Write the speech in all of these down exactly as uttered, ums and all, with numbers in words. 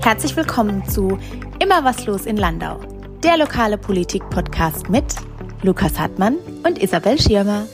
Herzlich willkommen zu Immer was los in Landau, der lokale Politik-Podcast mit Lukas Hartmann und Isabel Schirmer.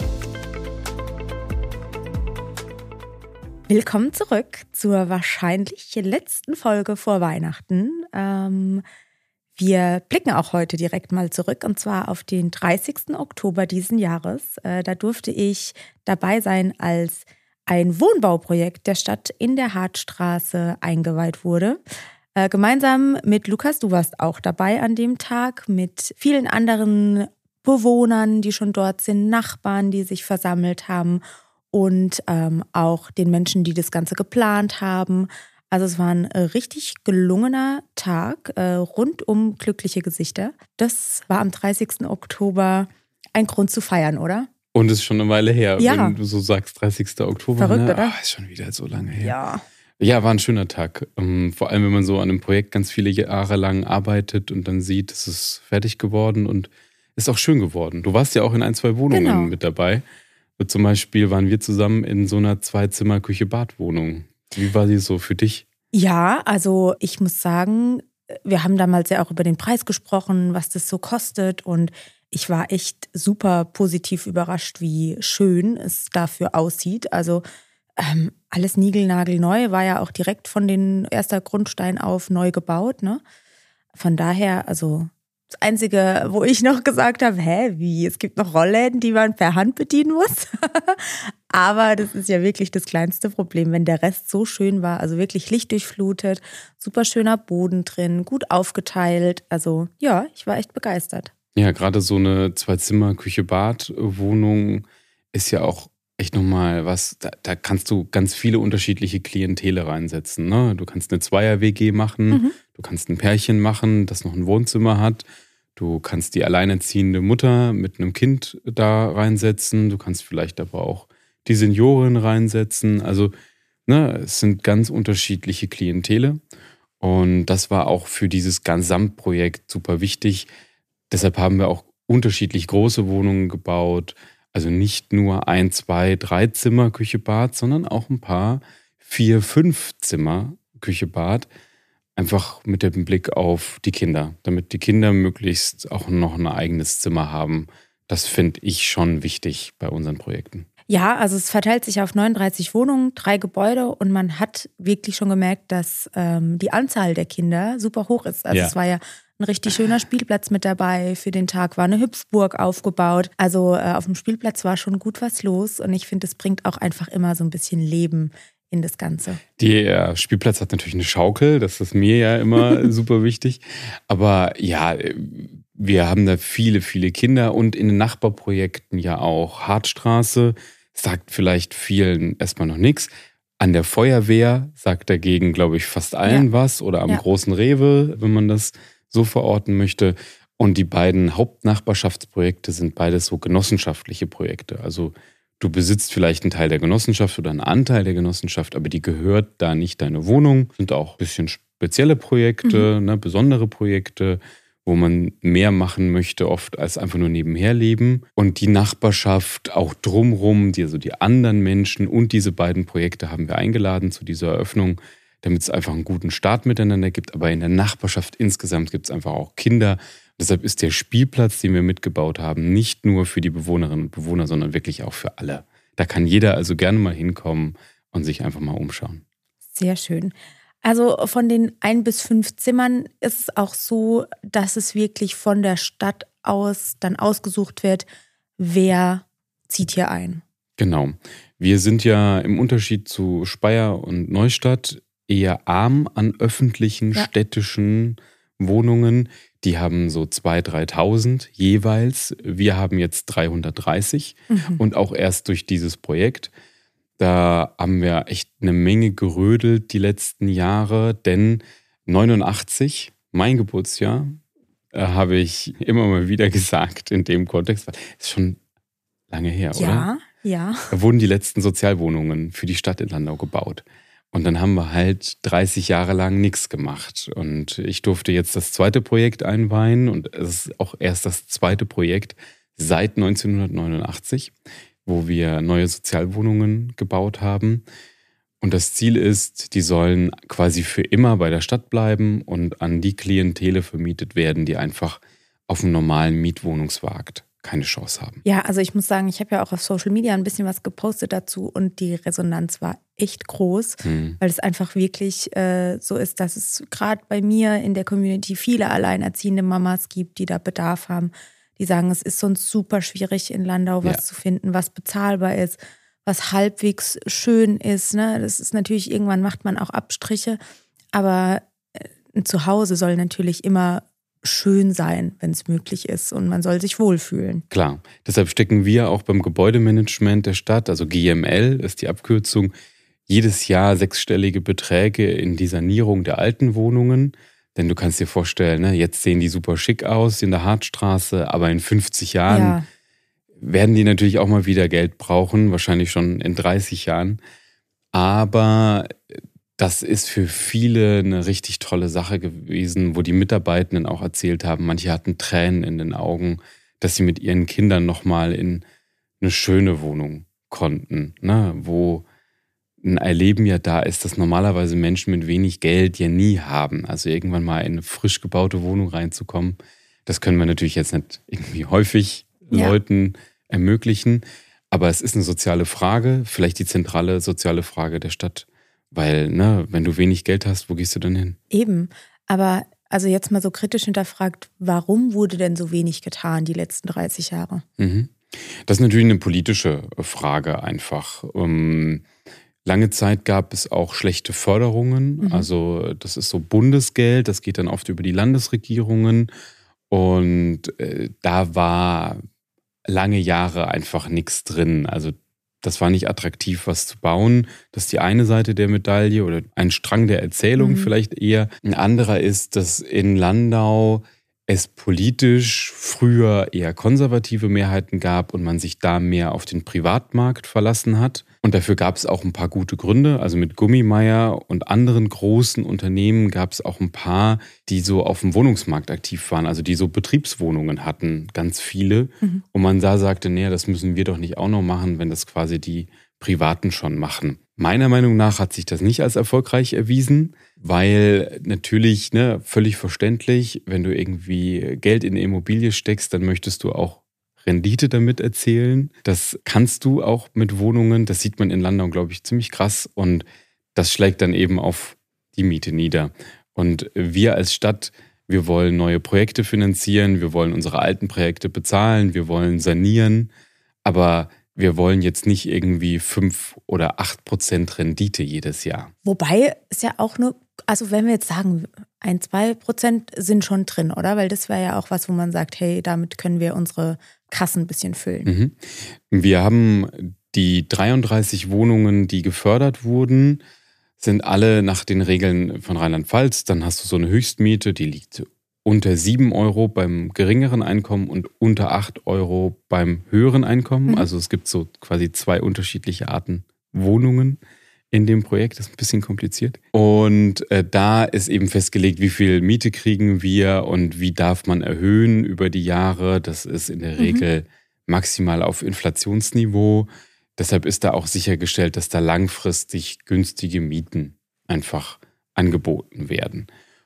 Willkommen zurück zur wahrscheinlich letzten Folge vor Weihnachten. Ähm, wir blicken auch heute direkt mal zurück und zwar auf den dreißigsten Oktober diesen Jahres. Äh, da durfte ich dabei sein, als ein Wohnbauprojekt der Stadt in der Hartstraße eingeweiht wurde. Äh, gemeinsam mit Lukas, du warst auch dabei an dem Tag, mit vielen anderen Bewohnern, die schon dort sind, Nachbarn, die sich versammelt haben und ähm, auch den Menschen, die das Ganze geplant haben. Also es war ein äh, richtig gelungener Tag, äh, rund um glückliche Gesichter. Das war am dreißigsten Oktober ein Grund zu feiern, oder? Und es ist schon eine Weile her, ja. Wenn du so sagst, dreißigsten Oktober. Verrückt, ne? oder? Oh, ist schon wieder so lange her. Ja. Ja, war ein schöner Tag. Ähm, vor allem, wenn man so an einem Projekt ganz viele Jahre lang arbeitet und dann sieht, es ist fertig geworden und ist auch schön geworden. Du warst ja auch in ein, zwei Wohnungen Genau. mit dabei. Zum Beispiel waren wir zusammen in so einer Zwei-Zimmer-Küche-Bad-Wohnung. Wie war die so für dich? Ja, also ich muss sagen, wir haben damals ja auch über den Preis gesprochen, was das so kostet und ich war echt super positiv überrascht, wie schön es dafür aussieht. Also ähm, alles niegelnagelneu, war ja auch direkt von den erster Grundstein auf neu gebaut, ne? Von daher, also das Einzige, wo ich noch gesagt habe, hä, wie, es gibt noch Rollläden, die man per Hand bedienen muss. Aber das ist ja wirklich das kleinste Problem, wenn der Rest so schön war, also wirklich lichtdurchflutet, super schöner Boden drin, gut aufgeteilt. Also ja, ich war echt begeistert. Ja, gerade so eine Zwei-Zimmer-Küche-Bad-Wohnung ist ja auch echt nochmal was, da, da kannst du ganz viele unterschiedliche Klientele reinsetzen. Ne? Du kannst eine Zweier-W G machen, mhm. du kannst ein Pärchen machen, das noch ein Wohnzimmer hat. Du kannst die alleinerziehende Mutter mit einem Kind da reinsetzen. Du kannst vielleicht aber auch die Seniorin reinsetzen. Also ne, es sind ganz unterschiedliche Klientele. Und das war auch für dieses Gesamtprojekt super wichtig. Deshalb haben wir auch unterschiedlich große Wohnungen gebaut. Also nicht nur ein, zwei, drei Zimmer Küche-Bad, sondern auch ein paar vier, fünf Zimmer Küche-Bad. Einfach mit dem Blick auf die Kinder, damit die Kinder möglichst auch noch ein eigenes Zimmer haben. Das finde ich schon wichtig bei unseren Projekten. Ja, also es verteilt sich auf neununddreißig Wohnungen, drei Gebäude und man hat wirklich schon gemerkt, dass ähm, die Anzahl der Kinder super hoch ist. Also ja. Es war ja ein richtig schöner Spielplatz mit dabei. Für den Tag war eine Hüpfburg aufgebaut. Also äh, auf dem Spielplatz war schon gut was los und ich finde, es bringt auch einfach immer so ein bisschen Leben in das Ganze. Der Spielplatz hat natürlich eine Schaukel, das ist mir ja immer super wichtig. Aber ja, wir haben da viele, viele Kinder und in den Nachbarprojekten ja auch Hartstraße. Sagt vielleicht vielen erstmal noch nichts. An der Feuerwehr sagt dagegen, glaube ich, fast allen ja. was. Oder am ja. großen Rewe, wenn man das so verorten möchte. Und die beiden Hauptnachbarschaftsprojekte sind beides so genossenschaftliche Projekte. Also du besitzt vielleicht einen Teil der Genossenschaft oder einen Anteil der Genossenschaft, aber die gehört da nicht deine Wohnung. Sind auch ein bisschen spezielle Projekte, mhm. ne, besondere Projekte, wo man mehr machen möchte, oft als einfach nur nebenher leben. Und die Nachbarschaft auch drumrum, die, also die anderen Menschen und diese beiden Projekte haben wir eingeladen zu dieser Eröffnung, damit es einfach einen guten Start miteinander gibt. Aber in der Nachbarschaft insgesamt gibt es einfach auch Kinder. Deshalb ist der Spielplatz, den wir mitgebaut haben, nicht nur für die Bewohnerinnen und Bewohner, sondern wirklich auch für alle. Da kann jeder also gerne mal hinkommen und sich einfach mal umschauen. Sehr schön. Also von den ein bis fünf Zimmern ist es auch so, dass es wirklich von der Stadt aus dann ausgesucht wird, wer zieht hier ein. Genau. Wir sind ja im Unterschied zu Speyer und Neustadt eher arm an öffentlichen, ja. städtischen Wohnungen. Die haben so zweitausend, dreitausend jeweils. Wir haben jetzt dreihundertdreißig mhm. und auch erst durch dieses Projekt. Da haben wir echt eine Menge gerödelt die letzten Jahre, denn neunundachtzig, mein Geburtsjahr, äh, habe ich immer mal wieder gesagt in dem Kontext, das ist schon lange her, ja, oder? Ja, ja. Da wurden die letzten Sozialwohnungen für die Stadt in Landau gebaut. Und dann haben wir halt dreißig Jahre lang nichts gemacht. Und ich durfte jetzt das zweite Projekt einweihen und es ist auch erst das zweite Projekt seit neunzehnhundertneunundachtzig, wo wir neue Sozialwohnungen gebaut haben. Und das Ziel ist, die sollen quasi für immer bei der Stadt bleiben und an die Klientele vermietet werden, die einfach auf einem normalen Mietwohnungsmarkt keine Chance haben. Ja, also ich muss sagen, ich habe ja auch auf Social Media ein bisschen was gepostet dazu und die Resonanz war echt groß, mhm. weil es einfach wirklich äh, so ist, dass es gerade bei mir in der Community viele alleinerziehende Mamas gibt, die da Bedarf haben, die sagen, es ist sonst super schwierig in Landau was ja. zu finden, was bezahlbar ist, was halbwegs schön ist. Ne? Das ist natürlich, irgendwann macht man auch Abstriche, aber ein Zuhause soll natürlich immer schön sein, wenn es möglich ist und man soll sich wohlfühlen. Klar, deshalb stecken wir auch beim Gebäudemanagement der Stadt, also G M L ist die Abkürzung, jedes Jahr sechsstellige Beträge in die Sanierung der alten Wohnungen. Denn du kannst dir vorstellen, ne, jetzt sehen die super schick aus in der Hartstraße, aber in fünfzig Jahren ja. werden die natürlich auch mal wieder Geld brauchen, wahrscheinlich schon in dreißig Jahren. Aber das ist für viele eine richtig tolle Sache gewesen, wo die Mitarbeitenden auch erzählt haben, manche hatten Tränen in den Augen, dass sie mit ihren Kindern nochmal in eine schöne Wohnung konnten, ne? Wo ein Erleben ja da ist, dass normalerweise Menschen mit wenig Geld ja nie haben. Also irgendwann mal in eine frisch gebaute Wohnung reinzukommen, das können wir natürlich jetzt nicht irgendwie häufig ja. Leuten ermöglichen, aber es ist eine soziale Frage, vielleicht die zentrale soziale Frage der Stadt. Weil, ne, wenn du wenig Geld hast, wo gehst du dann hin? Eben, aber also jetzt mal so kritisch hinterfragt, warum wurde denn so wenig getan die letzten dreißig Jahre? Mhm. Das ist natürlich eine politische Frage einfach. Um, lange Zeit gab es auch schlechte Förderungen, mhm. also das ist so Bundesgeld, das geht dann oft über die Landesregierungen und äh, da war lange Jahre einfach nichts drin, also das war nicht attraktiv, was zu bauen. Das ist die eine Seite der Medaille oder ein Strang der Erzählung mhm. vielleicht eher. Ein anderer ist, dass in Landau es politisch früher eher konservative Mehrheiten gab und man sich da mehr auf den Privatmarkt verlassen hat. Und dafür gab es auch ein paar gute Gründe. Also mit Gummimeier und anderen großen Unternehmen gab es auch ein paar, die so auf dem Wohnungsmarkt aktiv waren, also die so Betriebswohnungen hatten, ganz viele. Mhm. Und man da sagte, nee, das müssen wir doch nicht auch noch machen, wenn das quasi die Privaten schon machen. Meiner Meinung nach hat sich das nicht als erfolgreich erwiesen, weil natürlich, ne, völlig verständlich, wenn du irgendwie Geld in eine Immobilie steckst, dann möchtest du auch Rendite damit erzielen. Das kannst du auch mit Wohnungen. Das sieht man in Landau, glaube ich, ziemlich krass. Und das schlägt dann eben auf die Miete nieder. Und wir als Stadt, wir wollen neue Projekte finanzieren. Wir wollen unsere alten Projekte bezahlen. Wir wollen sanieren. Aber wir wollen jetzt nicht irgendwie fünf oder acht Prozent Rendite jedes Jahr. Wobei es ja auch nur, also wenn wir jetzt sagen, ein, zwei Prozent sind schon drin, oder? Weil das wäre ja auch was, wo man sagt, hey, damit können wir unsere Kassen ein bisschen füllen. Mhm. Wir haben die dreiunddreißig Wohnungen, die gefördert wurden, sind alle nach den Regeln von Rheinland-Pfalz. Dann hast du so eine Höchstmiete, die liegt unter sieben Euro beim geringeren Einkommen und unter acht Euro beim höheren Einkommen. Mhm. Also es gibt so quasi zwei unterschiedliche Arten Wohnungen in dem Projekt. Das ist ein bisschen kompliziert. Und äh, da ist eben festgelegt, wie viel Miete kriegen wir und wie darf man erhöhen über die Jahre. Das ist in der mhm. Regel maximal auf Inflationsniveau. Deshalb ist da auch sichergestellt, dass da langfristig günstige Mieten einfach angeboten werden.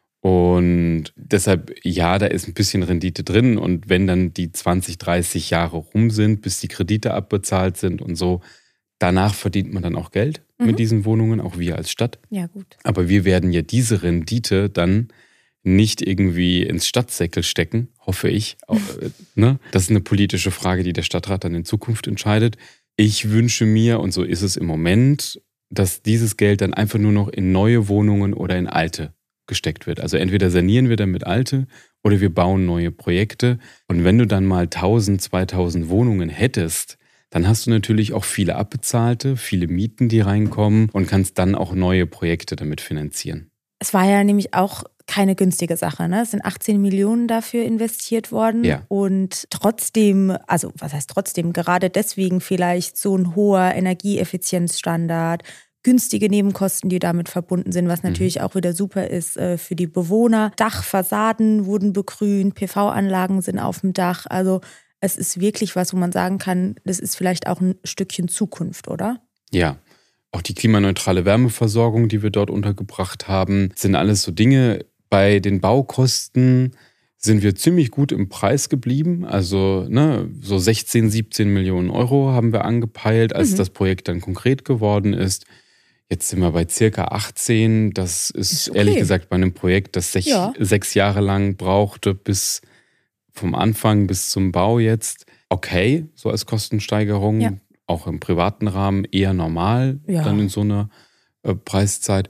Und deshalb, ja, da ist ein bisschen Rendite drin. Und wenn dann die zwanzig, dreißig Jahre rum sind, bis die Kredite abbezahlt sind und so, danach verdient man dann auch Geld mhm. mit diesen Wohnungen, auch wir als Stadt. Ja, gut. Aber wir werden ja diese Rendite dann nicht irgendwie ins Stadtsäckel stecken, hoffe ich. Ne? Das ist eine politische Frage, die der Stadtrat dann in Zukunft entscheidet. Ich wünsche mir, und so ist es im Moment, dass dieses Geld dann einfach nur noch in neue Wohnungen oder in alte gesteckt wird. Also entweder sanieren wir damit alte oder wir bauen neue Projekte. Und wenn du dann mal tausend, zweitausend Wohnungen hättest, dann hast du natürlich auch viele abbezahlte, viele Mieten, die reinkommen und kannst dann auch neue Projekte damit finanzieren. Es war ja nämlich auch keine günstige Sache, ne? Es sind achtzehn Millionen dafür investiert worden. Ja. Und trotzdem, also was heißt trotzdem, gerade deswegen vielleicht so ein hoher Energieeffizienzstandard, günstige Nebenkosten, die damit verbunden sind, was natürlich mhm. auch wieder super ist äh, für die Bewohner. Dachfassaden wurden begrünt, P V-Anlagen sind auf dem Dach. Also es ist wirklich was, wo man sagen kann, das ist vielleicht auch ein Stückchen Zukunft, oder? Ja, Auch die klimaneutrale Wärmeversorgung, die wir dort untergebracht haben, sind alles so Dinge. Bei den Baukosten sind wir ziemlich gut im Preis geblieben. Also ne, so sechzehn, siebzehn Millionen Euro haben wir angepeilt, als mhm. das Projekt dann konkret geworden ist. Jetzt sind wir bei circa achtzehn. Das ist, ist okay. Ehrlich gesagt bei einem Projekt, das sech, ja. sechs Jahre lang brauchte, bis vom Anfang bis zum Bau jetzt. Okay, so als Kostensteigerung. Ja. Auch im privaten Rahmen eher normal, ja. dann in so einer äh, Preiszeit.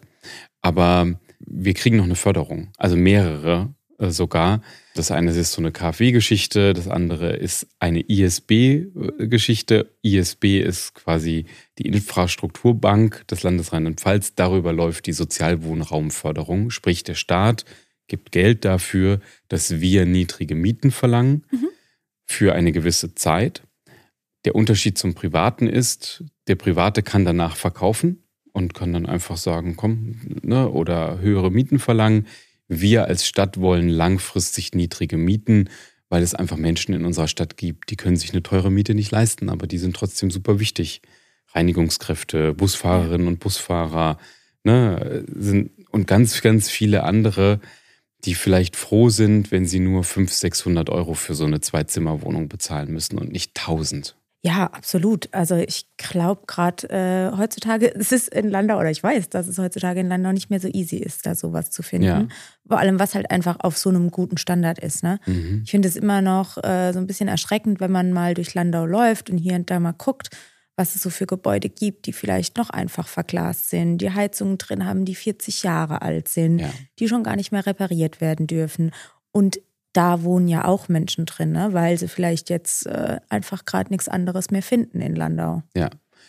Aber wir kriegen noch eine Förderung, also mehrere äh, sogar. Das eine ist so eine KfW-Geschichte, das andere ist eine I S B-Geschichte. I S B ist quasi die Infrastrukturbank des Landes Rheinland-Pfalz. Darüber läuft die Sozialwohnraumförderung, sprich der Staat gibt Geld dafür, dass wir niedrige Mieten verlangen mhm. für eine gewisse Zeit. Der Unterschied zum Privaten ist, der Private kann danach verkaufen und kann dann einfach sagen, komm, ne, oder höhere Mieten verlangen. Wir als Stadt wollen langfristig niedrige Mieten, weil es einfach Menschen in unserer Stadt gibt, die können sich eine teure Miete nicht leisten, aber die sind trotzdem super wichtig. Reinigungskräfte, Busfahrerinnen und Busfahrer, ne, sind, und ganz, ganz viele andere, die vielleicht froh sind, wenn sie nur fünfhundert, sechshundert Euro für so eine Zwei-Zimmer-Wohnung bezahlen müssen und nicht tausend. Ja, absolut. Also ich glaube gerade äh, heutzutage, es ist in Landau, oder ich weiß, dass es heutzutage in Landau nicht mehr so easy ist, da sowas zu finden. Ja. Vor allem, was halt einfach auf so einem guten Standard ist. Ne? Mhm. Ich finde es immer noch äh, so ein bisschen erschreckend, wenn man mal durch Landau läuft und hier und da mal guckt, was es so für Gebäude gibt, die vielleicht noch einfach verglast sind, die Heizungen drin haben, die vierzig Jahre alt sind, ja. die schon gar nicht mehr repariert werden dürfen. Und da wohnen ja auch Menschen drin, ne? Weil sie vielleicht jetzt äh, einfach gerade nichts anderes mehr finden in Landau. Ja,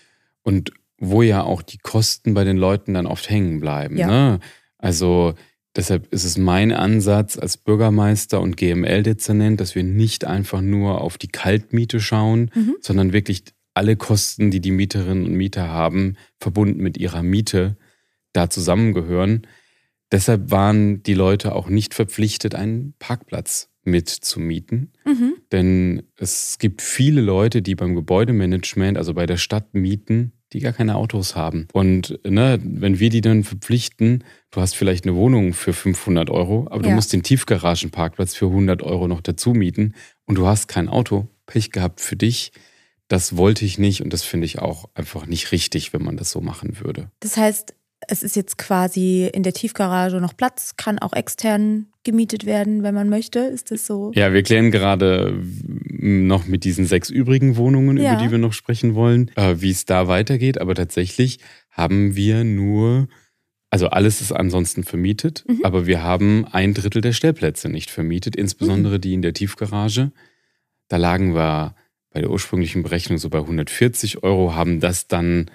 und wo ja auch die Kosten bei den Leuten dann oft hängen bleiben. Ja. Ne? Also deshalb ist es mein Ansatz als Bürgermeister und G M L-Dezernent, dass wir nicht einfach nur auf die Kaltmiete schauen, mhm. sondern wirklich alle Kosten, die die Mieterinnen und Mieter haben, verbunden mit ihrer Miete, da zusammengehören. Deshalb waren die Leute auch nicht verpflichtet, einen Parkplatz mitzumieten. Mhm. Denn es gibt viele Leute, die beim Gebäudemanagement, also bei der Stadt mieten, die gar keine Autos haben. Und ne, wenn wir die dann verpflichten, du hast vielleicht eine Wohnung für fünfhundert Euro, aber ja. du musst den Tiefgaragenparkplatz für hundert Euro noch dazu mieten und du hast kein Auto, Pech gehabt für dich. Das wollte ich nicht und das finde ich auch einfach nicht richtig, wenn man das so machen würde. Das heißt, es ist jetzt quasi in der Tiefgarage noch Platz, kann auch extern gemietet werden, wenn man möchte. Ist das so? Ja, wir klären gerade noch mit diesen sechs übrigen Wohnungen, ja. über die wir noch sprechen wollen, wie es da weitergeht. Aber tatsächlich haben wir nur, also alles ist ansonsten vermietet, mhm. aber wir haben ein Drittel der Stellplätze nicht vermietet, insbesondere mhm. die in der Tiefgarage. Da lagen wir bei der ursprünglichen Berechnung so bei hundertvierzig Euro, haben das dann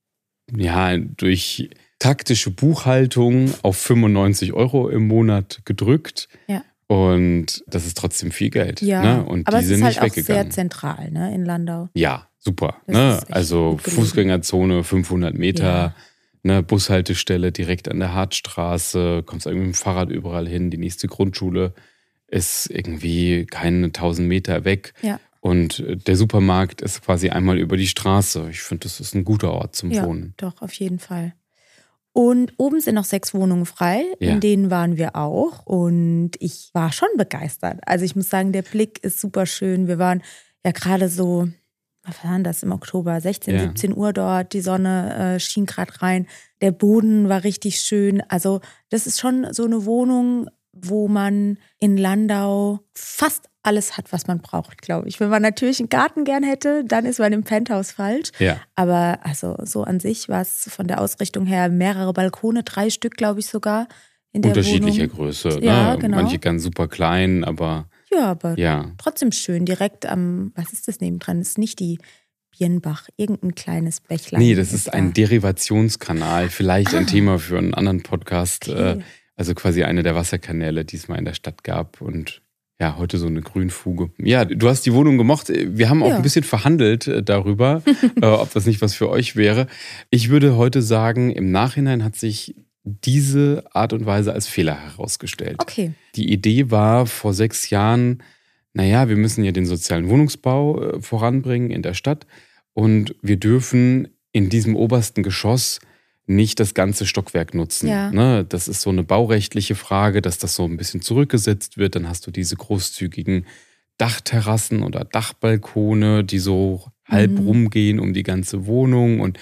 ja durch taktische Buchhaltung auf fünfundneunzig Euro im Monat gedrückt. Ja. Und das ist trotzdem viel Geld. Ja, ne? Und aber die es sind ist halt nicht auch weggegangen. Sehr zentral, ne, in Landau. Ja, super. Ne? Also Fußgängerzone, fünfhundert Meter, ja. ne, Bushaltestelle direkt an der Hartstraße, kommst irgendwie mit dem Fahrrad überall hin. Die nächste Grundschule ist irgendwie keine tausend Meter weg. Ja. Und der Supermarkt ist quasi einmal über die Straße. Ich finde, das ist ein guter Ort zum ja, Wohnen. Doch, auf jeden Fall. Und oben sind noch sechs Wohnungen frei, ja. in denen waren wir auch und ich war schon begeistert. Also ich muss sagen, der Blick ist super schön. Wir waren ja gerade so, was war das, im Oktober, sechzehn, ja. siebzehn Uhr dort, die Sonne äh, schien gerade rein, der Boden war richtig schön. Also das ist schon so eine Wohnung, wo man in Landau fast alles hat, was man braucht, glaube ich. Wenn man natürlich einen Garten gern hätte, dann ist man im Penthouse falsch. Ja. Aber also so an sich war es von der Ausrichtung her mehrere Balkone, drei Stück, glaube ich sogar in der unterschiedlicher Wohnung. Größe. Ja, ne? genau. Manche ganz super klein, aber ja, aber ja. trotzdem schön. Direkt am, was ist das nebendran? Das ist nicht die Birnbach, irgendein kleines Bächlein. Nee, das ist, ist ein da. Derivationskanal. Vielleicht ah. ein Thema für einen anderen Podcast. Okay. Also quasi eine der Wasserkanäle, die es mal in der Stadt gab und ja, heute so eine Grünfuge. Ja, du hast die Wohnung gemocht. Wir haben auch ja. ein bisschen verhandelt darüber, äh, ob das nicht was für euch wäre. Ich würde heute sagen, im Nachhinein hat sich diese Art und Weise als Fehler herausgestellt. Okay. Die Idee war vor sechs Jahren, naja, wir müssen ja den sozialen Wohnungsbau äh, voranbringen in der Stadt und wir dürfen in diesem obersten Geschoss nicht das ganze Stockwerk nutzen. Ja. Ne? Das ist so eine baurechtliche Frage, dass das so ein bisschen zurückgesetzt wird. Dann hast du diese großzügigen Dachterrassen oder Dachbalkone, die so halb Mhm. rumgehen um die ganze Wohnung. Und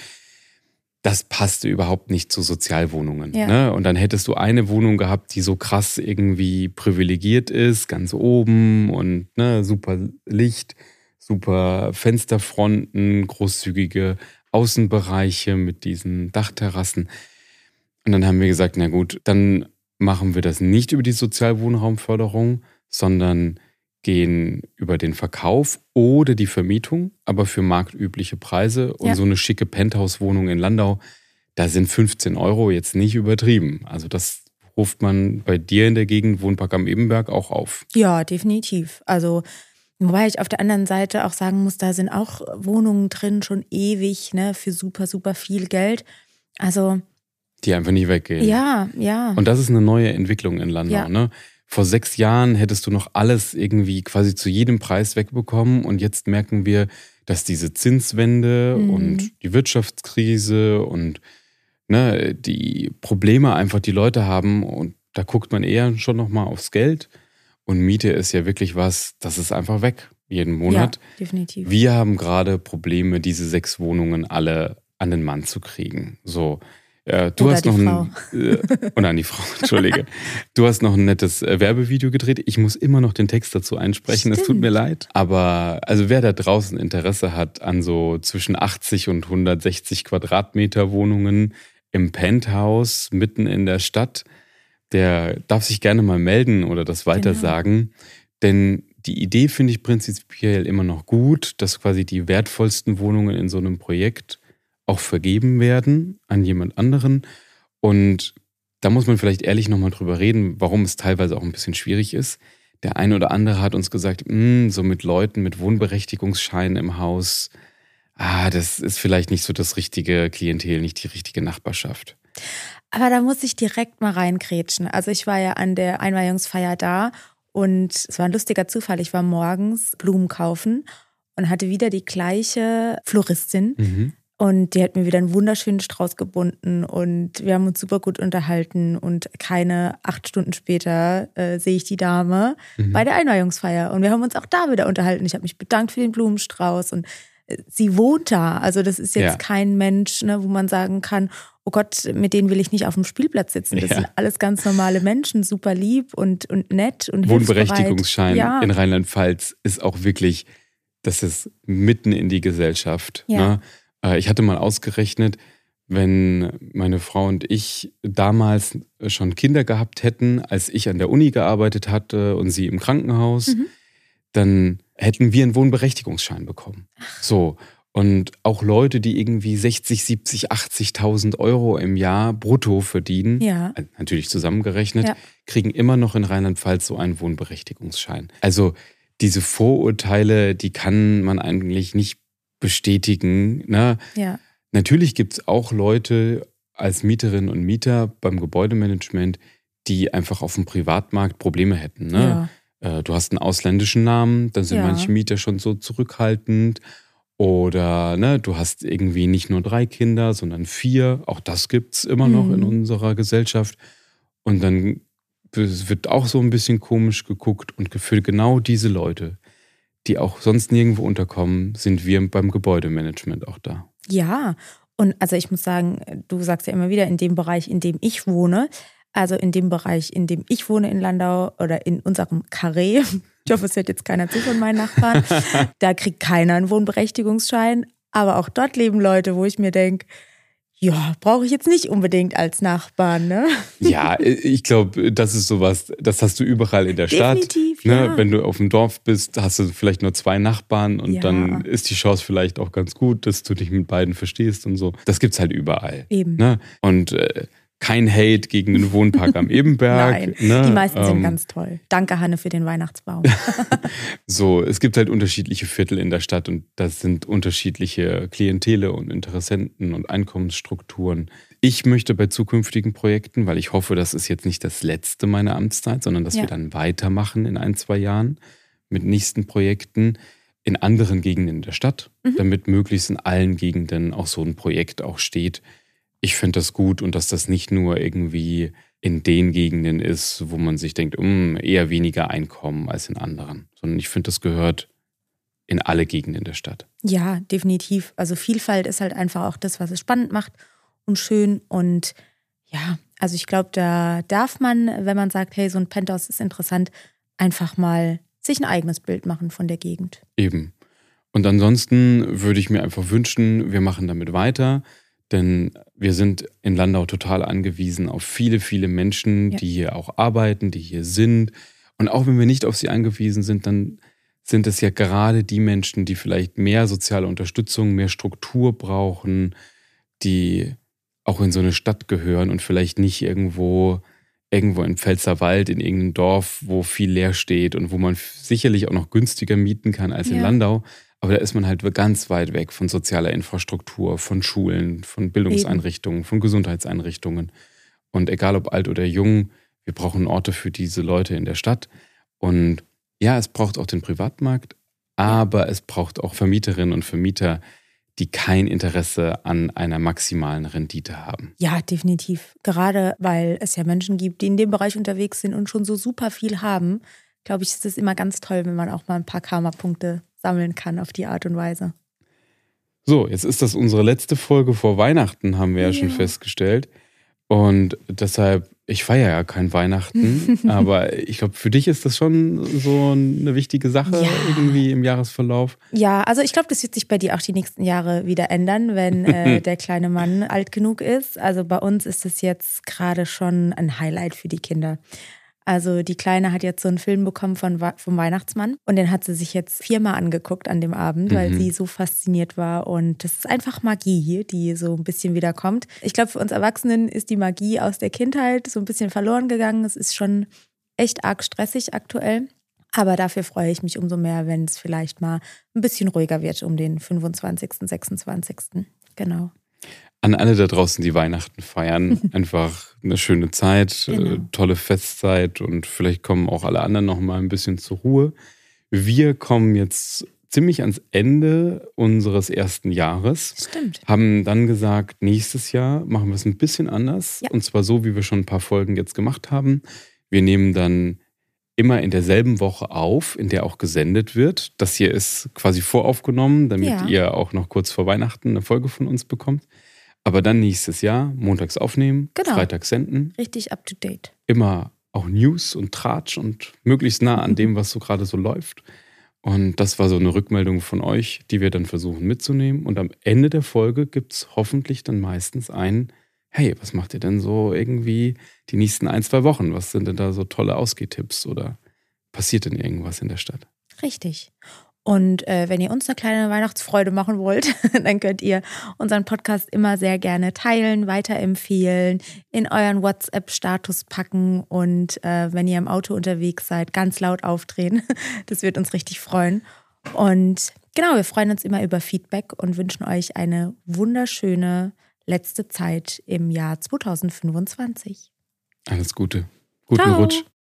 das passte überhaupt nicht zu Sozialwohnungen. Ja. Ne? Und dann hättest du eine Wohnung gehabt, die so krass irgendwie privilegiert ist, ganz oben und ne, super Licht, super Fensterfronten, großzügige Außenbereiche mit diesen Dachterrassen. Und dann haben wir gesagt, na gut, dann machen wir das nicht über die Sozialwohnraumförderung, sondern gehen über den Verkauf oder die Vermietung, aber für marktübliche Preise. Und Ja. so eine schicke Penthouse-Wohnung in Landau, da sind fünfzehn Euro jetzt nicht übertrieben. Also das ruft man bei dir in der Gegend, Wohnpark am Ebenberg, auch auf. Ja, definitiv. Also, wobei ich auf der anderen Seite auch sagen muss, da sind auch Wohnungen drin, schon ewig, ne, für super, super viel Geld. Also, Die einfach nicht weggehen. ja, ja. Und das ist eine neue Entwicklung in Landau. Ja. Ne? Vor sechs Jahren hättest du noch alles irgendwie quasi zu jedem Preis wegbekommen. Und jetzt merken wir, dass diese Zinswende Mhm. und die Wirtschaftskrise und ne, die Probleme einfach die Leute haben. Und da guckt man eher schon nochmal aufs Geld. Und Miete ist ja wirklich was, das ist einfach weg jeden Monat. Ja, definitiv. Wir haben gerade Probleme, diese sechs Wohnungen alle an den Mann zu kriegen. So, äh, du Oder hast die noch Frau. ein äh, oder an die Frau, entschuldige. Du hast noch ein nettes äh, Werbevideo gedreht. Ich muss immer noch den Text dazu einsprechen. Es tut Stimmt. mir leid. Aber also wer da draußen Interesse hat an so zwischen achtzig und hundertsechzig Quadratmeter Wohnungen im Penthouse mitten in der Stadt, der darf sich gerne mal melden oder das weitersagen. Denn die Idee finde ich prinzipiell immer noch gut, dass quasi die wertvollsten Wohnungen in so einem Projekt auch vergeben werden an jemand anderen. Und da muss man vielleicht ehrlich nochmal drüber reden, warum es teilweise auch ein bisschen schwierig ist. Der eine oder andere hat uns gesagt, "Mh, so mit Leuten mit Wohnberechtigungsschein im Haus, ah, das ist vielleicht nicht so das richtige Klientel, nicht die richtige Nachbarschaft." Aber da muss ich direkt mal reingrätschen. Also ich war ja an der Einweihungsfeier da und es war ein lustiger Zufall. Ich war morgens Blumen kaufen und hatte wieder die gleiche Floristin. Mhm. Und die hat mir wieder einen wunderschönen Strauß gebunden und wir haben uns super gut unterhalten und keine acht Stunden später äh, sehe ich die Dame Mhm. bei der Einweihungsfeier und wir haben uns auch da wieder unterhalten. Ich habe mich bedankt für den Blumenstrauß und äh, sie wohnt da. Also das ist jetzt Ja. kein Mensch, ne, wo man sagen kann, oh Gott, mit denen will ich nicht auf dem Spielplatz sitzen. Das Ja. sind alles ganz normale Menschen, super lieb und, und nett und hilfsbereit. Wohnberechtigungsschein Ja. in Rheinland-Pfalz ist auch wirklich, das ist mitten in die Gesellschaft. Ja. Ne? Äh, Ich hatte mal ausgerechnet, wenn meine Frau und ich damals schon Kinder gehabt hätten, als ich an der Uni gearbeitet hatte und sie im Krankenhaus, Mhm. dann hätten wir einen Wohnberechtigungsschein bekommen. So. Und auch Leute, die irgendwie sechzig, siebzig, achtzigtausend Euro im Jahr brutto verdienen, Ja. äh, natürlich zusammengerechnet, Ja. kriegen immer noch in Rheinland-Pfalz so einen Wohnberechtigungsschein. Also diese Vorurteile, die kann man eigentlich nicht bestätigen. Ne? Ja. Natürlich gibt es auch Leute als Mieterinnen und Mieter beim Gebäudemanagement, die einfach auf dem Privatmarkt Probleme hätten. Ne? Ja. Äh, Du hast einen ausländischen Namen, dann sind Ja. manche Mieter schon so zurückhaltend. Oder ne, du hast irgendwie nicht nur drei Kinder, sondern vier. Auch das gibt es immer noch Mhm. in unserer Gesellschaft. Und dann wird auch so ein bisschen komisch geguckt. Und für genau diese Leute, die auch sonst nirgendwo unterkommen, sind wir beim Gebäudemanagement auch da. Ja, und also ich muss sagen, du sagst ja immer wieder, in dem Bereich, in dem ich wohne, also in dem Bereich, in dem ich wohne in Landau oder in unserem Karree, ich hoffe, es hört jetzt keiner zu von meinen Nachbarn, da kriegt keiner einen Wohnberechtigungsschein, aber auch dort leben Leute, wo ich mir denke, ja, brauche ich jetzt nicht unbedingt als Nachbarn, ne? Ja, ich glaube, das ist sowas, das hast du überall in der Stadt. Definitiv, Ne? ja. Wenn du auf dem Dorf bist, hast du vielleicht nur zwei Nachbarn und Ja. dann ist die Chance vielleicht auch ganz gut, dass du dich mit beiden verstehst und so. Das gibt's halt überall. Eben. Ne? Und äh, kein Hate gegen den Wohnpark am Ebenberg. Nein, ne? die meisten sind Ähm, ganz toll. Danke, Hanne, für den Weihnachtsbaum. So, es gibt halt unterschiedliche Viertel in der Stadt und das sind unterschiedliche Klientele und Interessenten und Einkommensstrukturen. Ich möchte bei zukünftigen Projekten, weil ich hoffe, das ist jetzt nicht das letzte meiner Amtszeit, sondern dass Ja. wir dann weitermachen in ein, zwei Jahren mit nächsten Projekten, in anderen Gegenden der Stadt, Mhm. damit möglichst in allen Gegenden auch so ein Projekt auch steht. Ich finde das gut und dass das nicht nur irgendwie in den Gegenden ist, wo man sich denkt, um eher weniger Einkommen als in anderen, sondern ich finde, das gehört in alle Gegenden der Stadt. Ja, definitiv. Also Vielfalt ist halt einfach auch das, was es spannend macht und schön. Und ja, also ich glaube, da darf man, wenn man sagt, hey, so ein Penthouse ist interessant, einfach mal sich ein eigenes Bild machen von der Gegend. Eben. Und ansonsten würde ich mir einfach wünschen, wir machen damit weiter, denn wir sind in Landau total angewiesen auf viele, viele Menschen, Ja. die hier auch arbeiten, die hier sind. Und auch wenn wir nicht auf sie angewiesen sind, dann sind es ja gerade die Menschen, die vielleicht mehr soziale Unterstützung, mehr Struktur brauchen, die auch in so eine Stadt gehören und vielleicht nicht irgendwo, irgendwo im Pfälzerwald, in irgendeinem Dorf, wo viel leer steht und wo man sicherlich auch noch günstiger mieten kann als in Ja. Landau. Aber da ist man halt ganz weit weg von sozialer Infrastruktur, von Schulen, von Bildungseinrichtungen, von Gesundheitseinrichtungen. Und egal ob alt oder jung, wir brauchen Orte für diese Leute in der Stadt. Und ja, es braucht auch den Privatmarkt, aber es braucht auch Vermieterinnen und Vermieter, die kein Interesse an einer maximalen Rendite haben. Ja, definitiv. Gerade weil es ja Menschen gibt, die in dem Bereich unterwegs sind und schon so super viel haben, glaube ich, ist es immer ganz toll, wenn man auch mal ein paar Karma-Punkte sammeln kann auf die Art und Weise. So, jetzt ist das unsere letzte Folge vor Weihnachten, haben wir ja, ja schon festgestellt. Und deshalb, ich feiere ja kein Weihnachten, aber ich glaube, für dich ist das schon so eine wichtige Sache Ja. irgendwie im Jahresverlauf. Ja, also ich glaube, das wird sich bei dir auch die nächsten Jahre wieder ändern, wenn äh, der kleine Mann alt genug ist. Also bei uns ist es jetzt gerade schon ein Highlight für die Kinder. Also die Kleine hat jetzt so einen Film bekommen von, vom Weihnachtsmann und den hat sie sich jetzt viermal angeguckt an dem Abend, weil Mhm. sie so fasziniert war und das ist einfach Magie, die so ein bisschen wiederkommt. Ich glaube, für uns Erwachsenen ist die Magie aus der Kindheit so ein bisschen verloren gegangen. Es ist schon echt arg stressig aktuell, aber dafür freue ich mich umso mehr, wenn es vielleicht mal ein bisschen ruhiger wird um den fünfundzwanzigsten, sechsundzwanzigsten Genau. An alle da draußen, die Weihnachten feiern, einfach eine schöne Zeit, Genau. äh, tolle Festzeit und vielleicht kommen auch alle anderen noch mal ein bisschen zur Ruhe. Wir kommen jetzt ziemlich ans Ende unseres ersten Jahres, Stimmt. haben dann gesagt, nächstes Jahr machen wir es ein bisschen anders. Ja. Und zwar so, wie wir schon ein paar Folgen jetzt gemacht haben. Wir nehmen dann immer in derselben Woche auf, in der auch gesendet wird. Das hier ist quasi voraufgenommen, damit Ja. ihr auch noch kurz vor Weihnachten eine Folge von uns bekommt. Aber dann nächstes Jahr montags aufnehmen, Genau. freitags senden. Richtig up to date. Immer auch News und Tratsch und möglichst nah an dem, was so gerade so läuft. Und das war so eine Rückmeldung von euch, die wir dann versuchen mitzunehmen. Und am Ende der Folge gibt es hoffentlich dann meistens ein, hey, was macht ihr denn so irgendwie die nächsten ein, zwei Wochen? Was sind denn da so tolle Ausgehtipps oder passiert denn irgendwas in der Stadt? Richtig. Und äh, wenn ihr uns eine kleine Weihnachtsfreude machen wollt, dann könnt ihr unseren Podcast immer sehr gerne teilen, weiterempfehlen, in euren WhatsApp-Status packen und äh, wenn ihr im Auto unterwegs seid, ganz laut aufdrehen. Das wird uns richtig freuen. Und genau, wir freuen uns immer über Feedback und wünschen euch eine wunderschöne letzte Zeit im Jahr zweitausendfünfundzwanzig. Alles Gute. Guten Ciao. Rutsch.